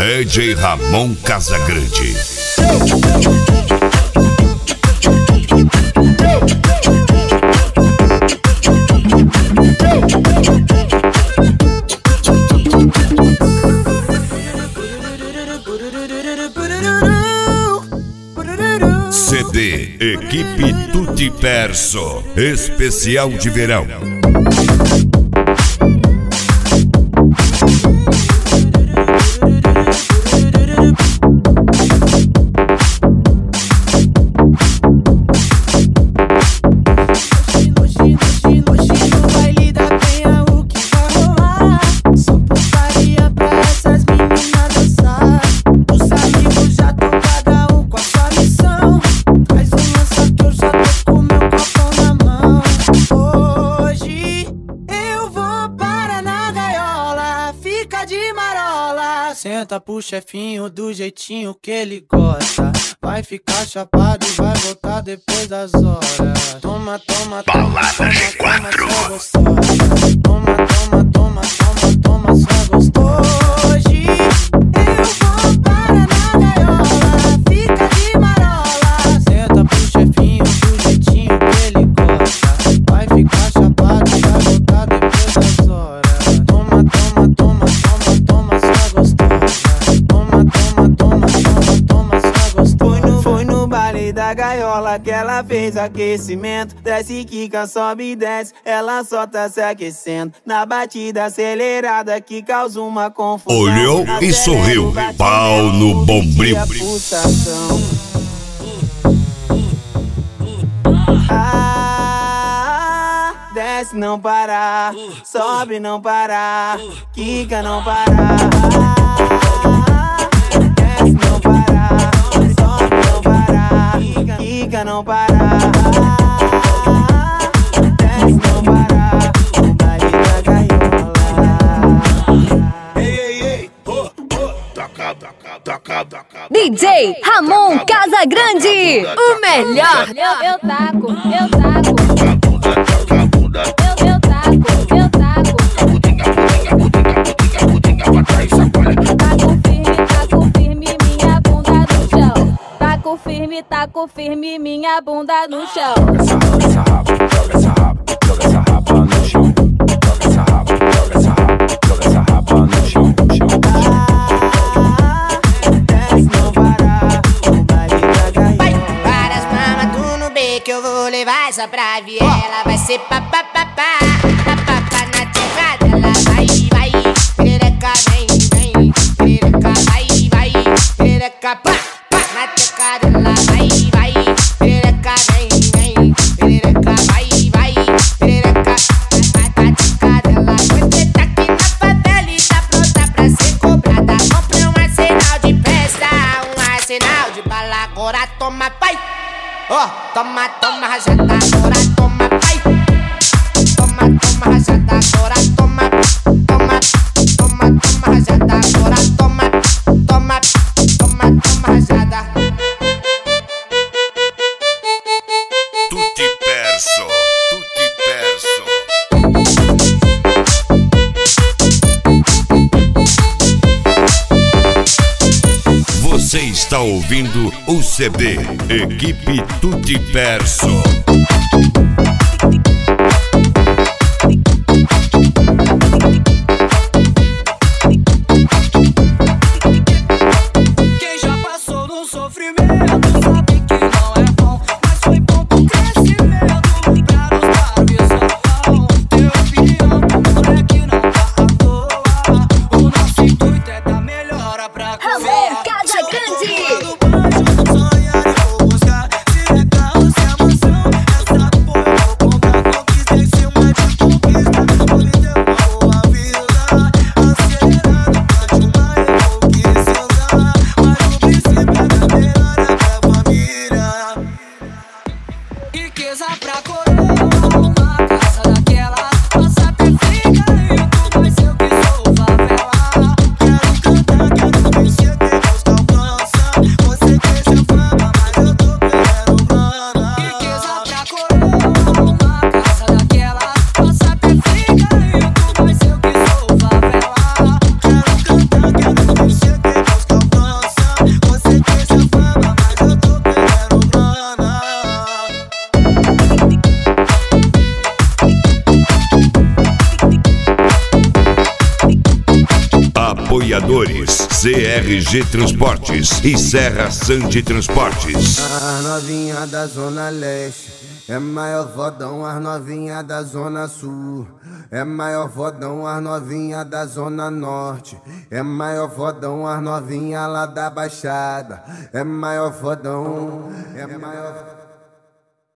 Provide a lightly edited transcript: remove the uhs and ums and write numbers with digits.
DJ Ramon Casagrande. CD Equipe Tutti Perso, especial de verão. Senta pro chefinho do jeitinho que ele gosta. Vai ficar chapado e vai voltar depois das horas. Toma, toma, toma, Balada G4. toma, só gostosa. Toma, toma, toma, toma, toma, só gostosa. Hoje eu vou para na gaiola, fica de marola. Senta pro chefinho do jeitinho que ele gosta. Vai ficar chapado e vai voltar depois das horas. Toma, toma, toma, toma, toma, só gostosa. Toma, toma, toma, toma, toma, só gostosa. Foi no baile da gaiola que ela fez aquecimento. Desce, quica, sobe e desce, ela só tá se aquecendo. Na batida acelerada que causa uma confusão. Olhou e sorriu, pau no bombril. Desce não parar, sobe não parar, quica não parar. Desce não parar, sobe não parar, quica não parar. Desce não parar, o baile da gaiola. Ei, ei, ei, taca, taca, taca, taca. DJ Ramon Casagrande, o melhor. Eu taco, eu taco. Eu taco. Taco firme, minha bunda no chão. Joga essa raba, joga essa raba, joga essa raba no chão. Joga essa raba, joga essa raba, joga essa raba no chão, chão, chão. Desce não parar, o baile da gaiola. Várias mamas tu no beco, eu vou levar essa pra viela. Vai ser papapá, papapá na tcheca dela. Vai, vai, perereca, vem, vem. Perereca, vai, vai, perereca, pá, pá na tcheca dela. Vai, vai, perereca, vem, vem. Perereca, vai, vai, perereca, na tcheca dela. Você tá aqui na favela e tá pronta pra ser cobrada. Comprei um arsenal de festa, um arsenal de bala. Agora toma, pai. Ó, toma, toma, rajada, agora toma, pai. Toma, toma, rajada, agora toma. Toma, toma, toma, rajada, agora toma. Toma, toma, toma, rajada. Tutti Perso, Tutti Perso. Você está ouvindo o CD Equipe Tutti Perso. Quem já passou no sofrimento sabe que não é bom, mas foi bom pro crescimento, pra nos dar visão. Ter opinião pro moleque não tá à toa. O nosso intuito é dar melhora pra Ramon Casagrande. do baixo, sonhar e vou buscar. Se é carro, se é mansão, Apoiadores CRG Transportes e Serra Sante Transportes. As novinha da Zona Leste é maior fodão, as novinha da Zona Sul é maior fodão, as novinha da Zona Norte é maior fodão, as novinha lá da Baixada é maior fodão, é maior